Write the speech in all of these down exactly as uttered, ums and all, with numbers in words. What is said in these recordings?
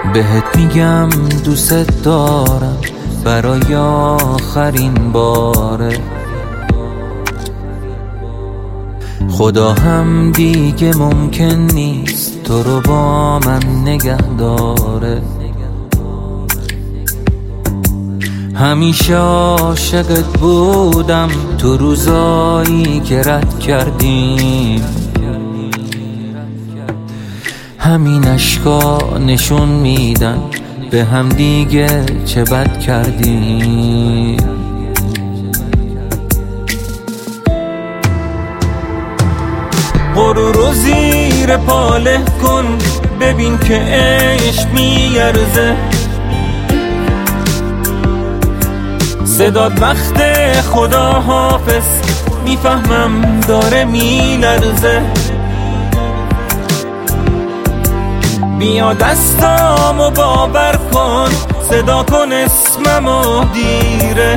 بهت میگم دوست دارم برای آخرین باره. خدا هم دیگه ممکن نیست تو رو با من نگه داره. همیشه عاشقت بودم تو روزایی که رد کردیم. همین اشکا نشون میدن به هم دیگه چه بد کردیم. غرور رو زیر پاله کن ببین که عشق میارزه. صدات وقت خدا حافظ میفهمم داره میلرزه. بیا دستامو باور کن صدا کن اسممو دیره.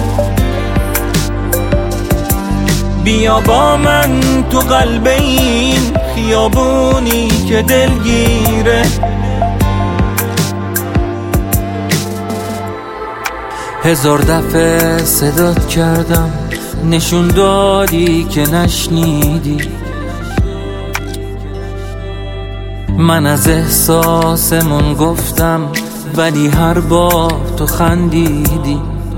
بیا با من تو قلب این خیابونی که دلگیره. هزار دفعه صدات کردم نشون دادی که نشنیدی. من از احساسمون گفتم ولی هر بار تو خندیدی.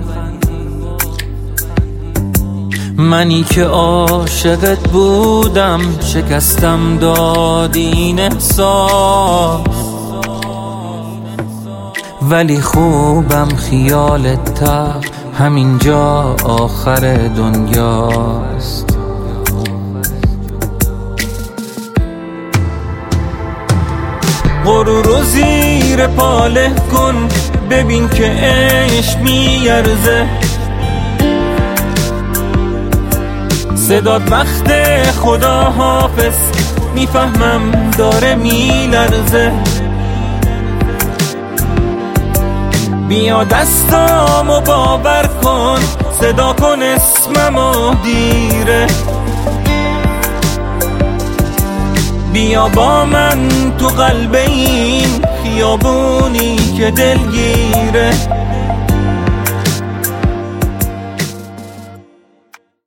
منی که عاشقت بودم شکستم دادی این احساس. ولی خوبم خیالت تا همینجا آخر دنیاست. غرور رو زیر پاله کن ببین که عشق میارزه. صدات وقت خدا حافظ میفهمم داره میلرزه. بیا دستامو باور کن صدا کن اسممو دیره. بیا با من تو قلب این خیابونی که دلگیره.